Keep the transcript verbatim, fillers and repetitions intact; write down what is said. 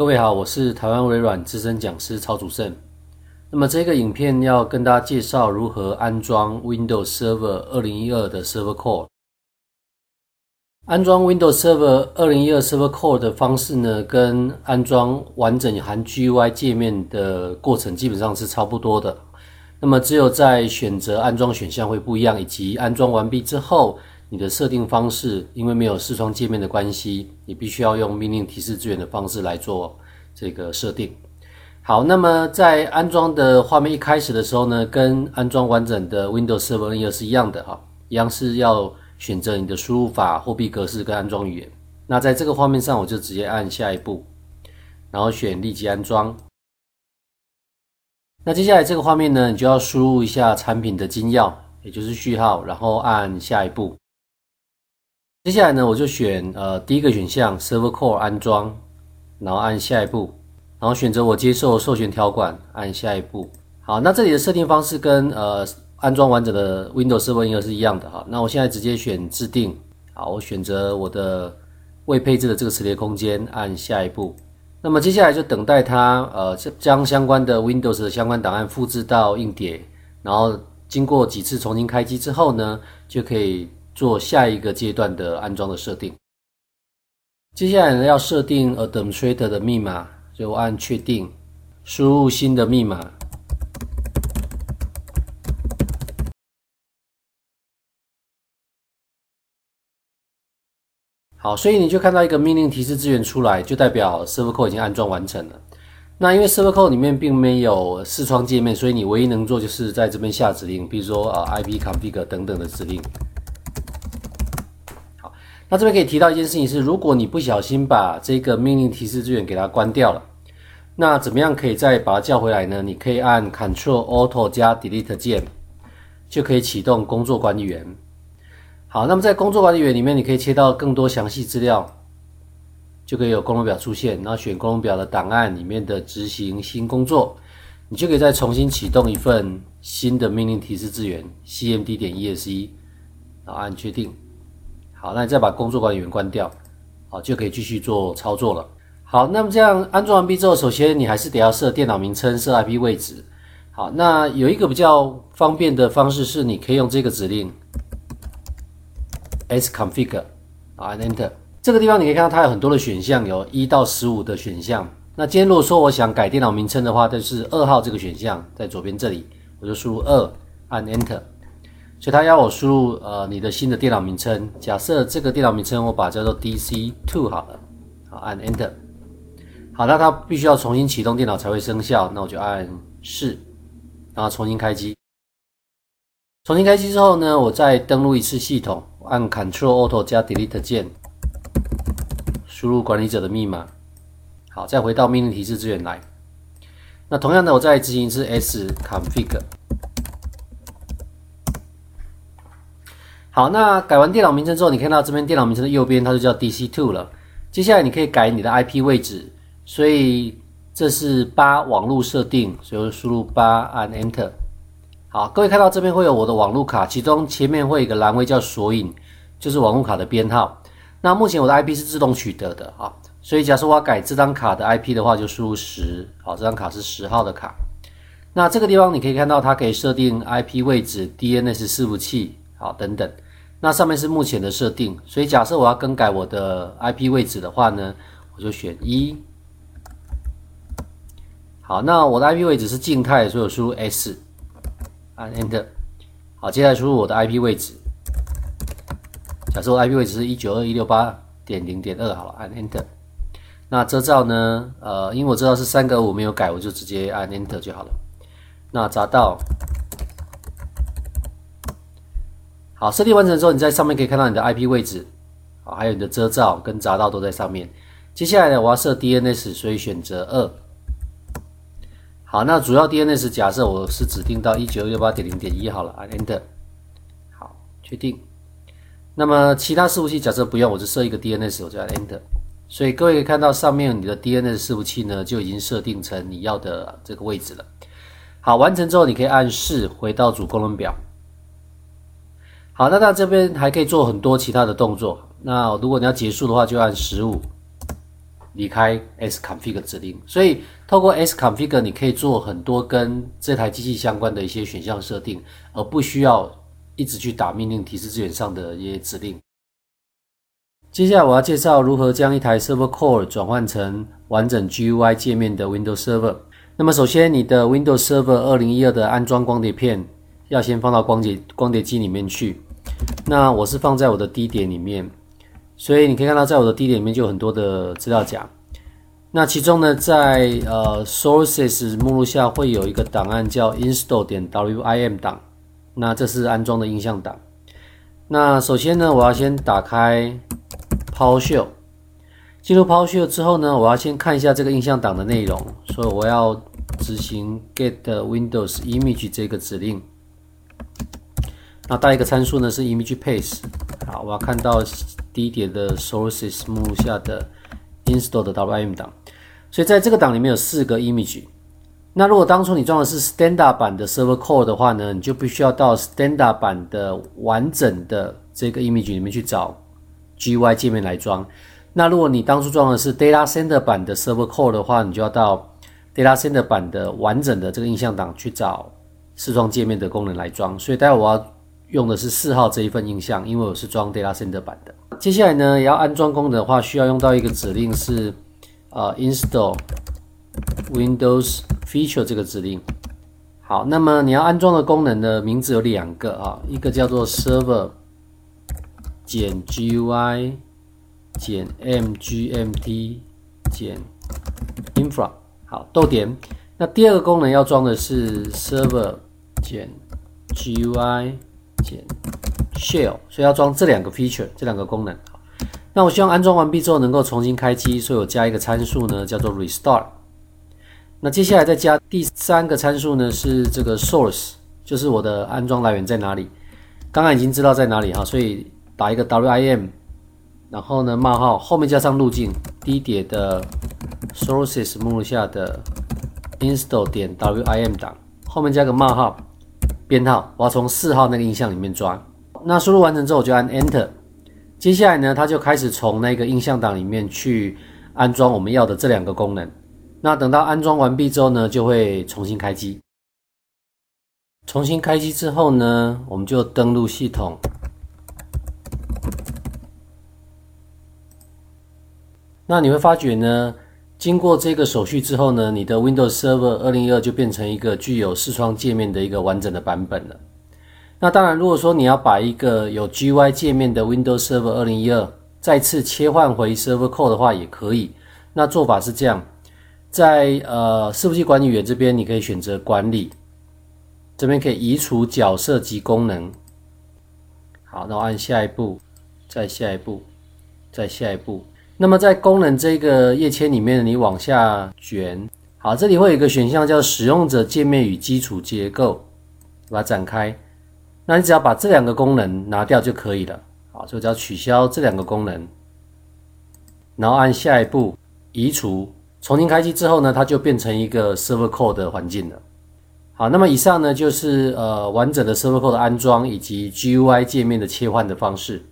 各位好，我是台湾微软资深讲师曹祖胜。那么这个影片要跟大家介绍如何安装 Windows Server 二零一二的 Server Core。安装 Windows Server 二零一二 Server Core 的方式呢，跟安装完整含 G U I 界面的过程基本上是差不多的。那么只有在选择安装选项会不一样，以及安装完毕之后，你的设定方式，因为没有视窗界面的关系，你必须要用命令提示资源的方式来做这个设定。好，那么在安装的画面一开始的时候呢，跟安装完整的 Windows Server 二零一二是一样的哈，一样是要选择你的输入法、货币格式跟安装语言。那在这个画面上，我就直接按下一步，然后选立即安装。那接下来这个画面呢，你就要输入一下产品的金钥，也就是序号，然后按下一步。接下来呢，我就选呃第一个选项 Server Core 安装，然后按下一步，然后选择我接受授权条款，按下一步。好，那这里的设定方式跟呃安装完整的 Windows Server 二零一二是一样的哈。那我现在直接选制定，好，我选择我的未配置的这个磁碟空间，按下一步。那么接下来就等待它呃将相关的 Windows 的相关档案复制到硬碟，然后经过几次重新开机之后呢，就可以做下一个阶段的安装的设定。接下来呢，要设定 Administrator 的密码，所以我按确定，输入新的密码。好，所以你就看到一个命令提示资源出来，就代表 Server Core 已经安装完成了。那因为 Server Core 里面并没有视窗界面，所以你唯一能做就是在这边下指令，比如说呃 ipconfig 等等的指令。好，那这边可以提到一件事情是，如果你不小心把这个命令提示资源给它关掉了，那怎么样可以再把它叫回来呢？你可以按 Ctrl Alt 加 Delete 键，就可以启动工作管理员。好，那么在工作管理员里面，你可以切到更多详细资料，就可以有工作表出现，然后选工作表的档案里面的执行新工作，你就可以再重新启动一份新的命令提示资源 C M D 点 E S E， 然后按确定。好，那你再把工作管理员关掉，好，就可以继续做操作了。好，那么这样安装完毕之后，首先你还是得要设电脑名称、设 I P 位置。好，那有一个比较方便的方式是，你可以用这个指令 sconfig， 按 Enter。这个地方你可以看到它有很多的选项，有一到十五的选项。那今天如果说我想改电脑名称的话，就是二号这个选项，在左边这里，我就输入二，按 Enter。所以它要我输入呃你的新的电脑名称。假设这个电脑名称我把它叫做 D C 二 好了，好，按 Enter。好，那它必须要重新启动电脑才会生效，那我就按是，然后重新开机。重新开机之后呢，我再登录一次系统，按 Ctrl Alt 加 Delete 键，输入管理者的密码。好，再回到命令提示资源来。那同样的，我再执行一次 sconfig。好，那改完电脑名称之后，你看到这边电脑名称的右边，它就叫 D C 二 了。接下来你可以改你的 I P 位置，所以这是八网络设定，所以我输入八，按 Enter。好，各位看到这边会有我的网路卡，其中前面会有一个栏位叫索引，就是网路卡的编号。那目前我的 I P 是自动取得的啊，所以假设我要改这张卡的 I P 的话，就输入十。好，这张卡是十号的卡。那这个地方你可以看到，它可以设定 I P 位置、D N S 伺服器，好，等等。那上面是目前的设定，所以假设我要更改我的 I P 位置的话呢，我就选一。好，那我的 I P 位置是静态，所以我输入 S。按 Enter。 好，接下来输入我的 I P 位置。假设我的 I P 位置是 一九二一六八点零点二 好了，按 Enter。 那遮罩呢呃，因为我知道是三个五没有改，我就直接按 Enter 就好了。那闸道，好，设定完成之后，你在上面可以看到你的 I P 位置，好，还有你的遮罩跟闸道都在上面。接下来呢，我要设 D N S， 所以选择二。好，那主要 D N S 假设我是指定到 一九二六八点零点一 好了，按 Enter。 好，确定。那么其他伺服器假设不用，我就设一个 D N S， 我就按 Enter。 所以各位可以看到上面你的 D N S 伺服器呢就已经设定成你要的这个位置了。好，完成之后你可以按是回到主功能表。好，那它这边还可以做很多其他的动作。那如果你要结束的话，就按十五。 离开 sconfig 指令。所以透过 sconfig 你可以做很多跟这台机器相关的一些选项设定，而不需要一直去打命令提示资源上的一些指令。接下来我要介绍如何将一台 Server Core 转换成完整 G U I 界面的 Windows Server。那么首先你的 Windows Server 二零一二的安装光碟片要先放到光碟光碟机里面去。那我是放在我的 D 碟里面，所以你可以看到在我的 D 碟里面就有很多的资料夹。那其中呢，在呃 Sources 目录下会有一个档案叫 install.wim 档，那这是安装的映像档。那首先呢，我要先打开 PowerShell， 进入 PowerShell 之后呢，我要先看一下这个映像档的内容，所以我要执行 get Windows Image 这个指令。那带一个参数呢是 image path。好，我要看到 D 碟的 Sources 目录下的 install 的 wim 档，所以在这个档里面有四个 image。那如果当初你装的是 Standard 版的 Server Core 的话呢，你就必须要到 Standard 版的完整的这个 image 里面去找 G U I 界面来装。那如果你当初装的是 Data Center 版的 Server Core 的话，你就要到 Data Center 版的完整的这个映像档去找视窗界面的功能来装。所以待会我要用的是四号这一份映像，因为我是装 Data Center 版的。接下来呢，也要安装功能的话，需要用到一个指令是呃 install Windows Feature 这个指令。好，那么你要安装的功能的名字有两个啊，一个叫做 Server 减 G U I 减 mgmt 减 infra。好，逗点。那第二个功能要装的是 Server 减 G U I 减 shell， 所以要装这两个 feature， 这两个功能。那我希望安装完毕之后能够重新开机，所以我加一个参数呢，叫做 restart。那接下来再加第三个参数呢，是这个 source， 就是我的安装来源在哪里。刚刚已经知道在哪里哈，所以打一个 wim， 然后呢冒号后面加上路径 D 碟的 sources 目录下的 install 点 wim 档，后面加个冒号。编号，我要从四号那个映像里面抓。那输入完成之后，我就按 Enter。接下来呢，它就开始从那个映像档里面去安装我们要的这两个功能。那等到安装完毕之后呢，就会重新开机。重新开机之后呢，我们就登录系统。那你会发觉呢，经过这个手续之后呢，你的 Windows Server 二零一二就变成一个具有视窗界面的一个完整的版本了。那当然，如果说你要把一个有 G U I 界面的 Windows Server 二零一二再次切换回 Server Core 的话也可以。那做法是这样，在呃伺服器管理员这边你可以选择管理，这边可以移除角色及功能。好，那我按下一步，再下一步，再下一步。那么在功能这个页签里面，你往下卷，好，这里会有一个选项叫使用者界面与基础结构，把它展开。那你只要把这两个功能拿掉就可以了。好，所以只要取消这两个功能，然后按下一步移除，重新开机之后呢，它就变成一个 Server Core 的环境了。好，那么以上呢就是呃完整的 Server Core 的安装以及 G U I 界面的切换的方式。